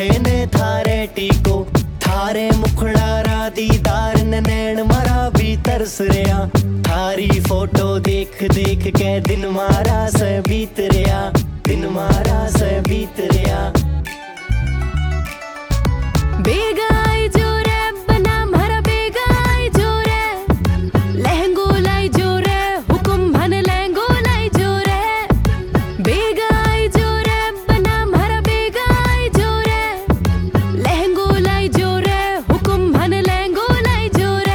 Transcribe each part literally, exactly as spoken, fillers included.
जोड़े ने थारे टीको, थारे मुखड़ा रा दीदार ने नैन मारा भी तरस रहा। थारी फोटो देख देख के दिन मारा से बीत रहा, दिन मारा से बीत रहा। बेगाई जो रे बना मारा बेगाई जो रे, लहंगो लाई जो रे हुकुम भन लहंगो लाई जो रे। बेगाई जो रे बना मारा बेगाई जो रे, लहंगो लाई जो रे हुकुम भन लहंगो लाई जो रे।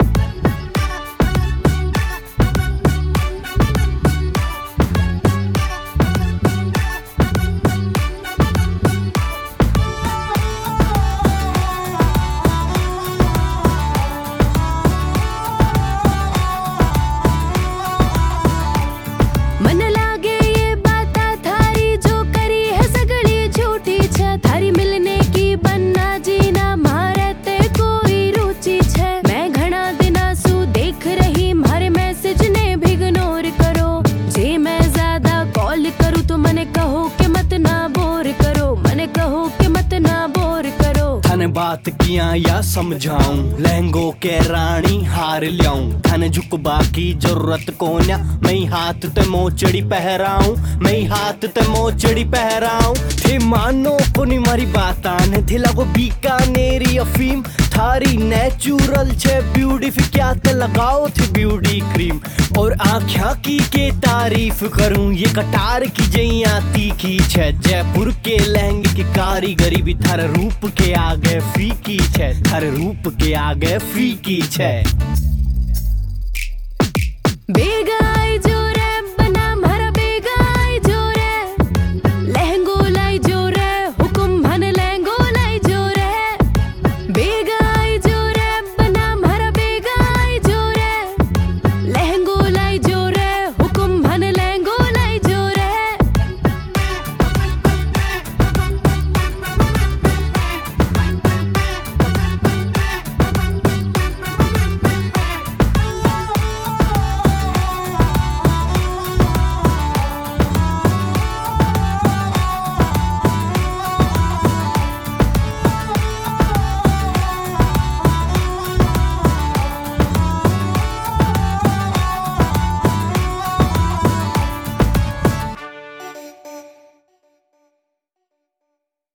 मन लागे ये बात थारी जो करी है सगड़ी झूठी छे, थारी मिलने की बनना जीना मारे ते कोई रुचि छे। मैं घना दिना सु देख रही मारे मैसेज ने भी इग्नोर करो। जे मैं ज्यादा कॉल करूँ तो मने कहो कि मत ना बोर करो, मने कहो कि मत ना बोर करो। थन बात किया या समझाऊं, लहंगो के रानी हार लियाऊं। थन झुकबा की जरूरत कोन्या, मैं हाथ ते मोचड़ी पहराऊं, मैं हाथ ते मोचड़ी पहराऊं। थे मानो कोनी मारी बात आने थे लगो बीकानेरी अफीम। थारी नेचुरल छे ब्यूटीफुल क्या ते लगाओ थे ब्यूटी क्रीम। और आँख्या की के तारीफ करूं, ये कटार की जइया तीखी छे। जयपुर के लहंगे की कारीगरी भी थारे रूप के आगे फीकी छे, थारे रूप के आगे फीकी छे।